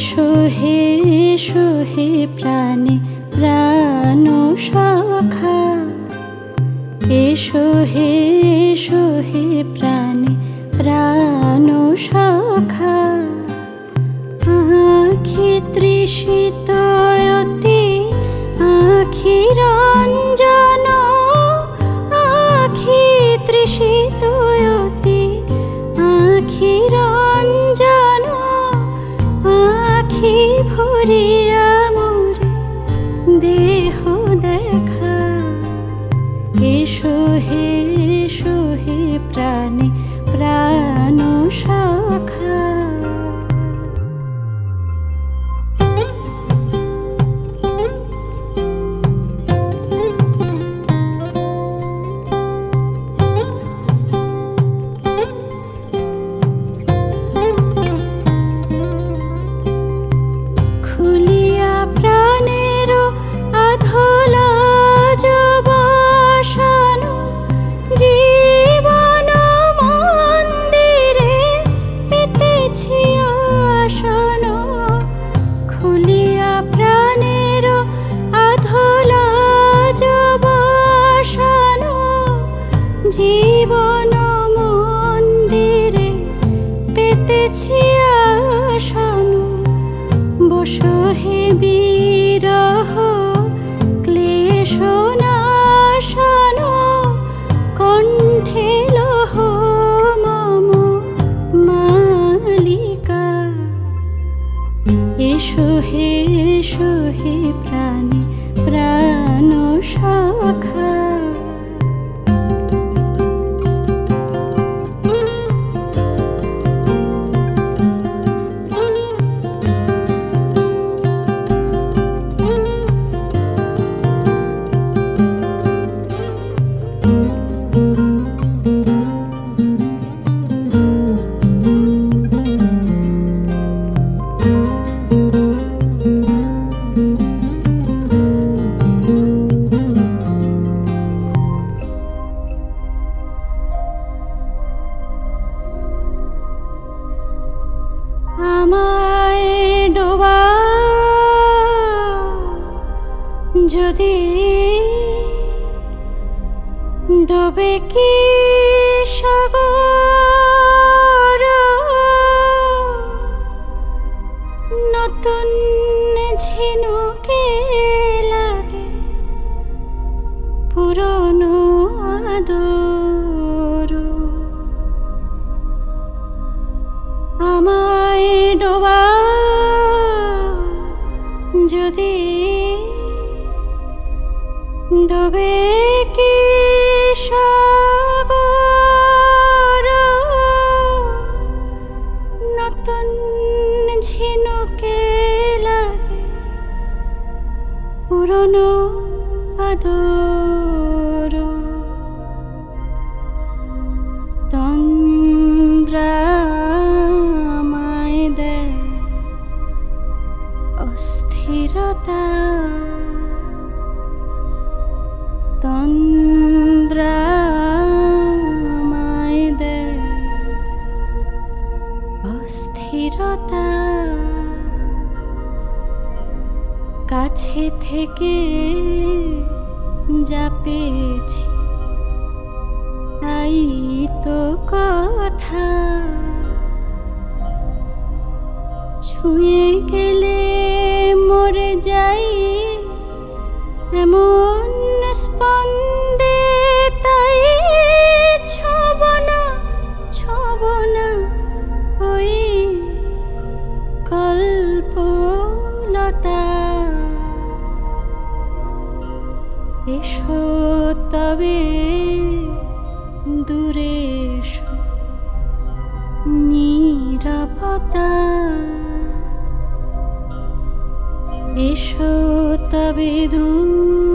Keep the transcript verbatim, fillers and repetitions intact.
এসো হে এসো হে প্রাণে প্রাণ সখা, এসো হে এসো হে প্রাণে প্রাণ সখা। আখি তৃষিত অতি আখি রঞ্জন, আখি তৃষিত অতি আখি রঞ্জন, আখি ভরিয়া মোরে দেহ দেখা। এসো হে এসো হে প্রাণে প্রাণ সখা। খুলিয়া প্রাণের আধলা যবাসন, জীবন মন্দিরে পেতেছি আসন। খুলিয়া প্রাণের আধলা যবাসন, জীবন মন্দিরে পেতেছি আসন। বসো হে বিরহ ক্লেশ নাশন, কণ্ঠে লহ মম মালিকা। এসো হে এসো হে প্রাণে প্রাণ সখা। আমায় ডোবা যদি ডোবে কি সাগর, নতুন ঝিনুকে লাগে পুরনো আদর। আমায় ডোবা যদি ডোবে কি সাগর, নতুন ঝিনুকে লাগে পুরনো আদর। তন্দ্রা আমায় দেয় অস্থিরতা, তন্দ্রা আমায় দেয় অস্থিরতা। কাছে থেকে যা পেয়েছি তাই তো কথা, ছুঁয়ে গেলে মরে যাই এমন স্পন্দে। তাই ছব না ছব না ওই কল্পলতা। এসো তবে দূরে এসো নীরবতা, এসো তবে দূর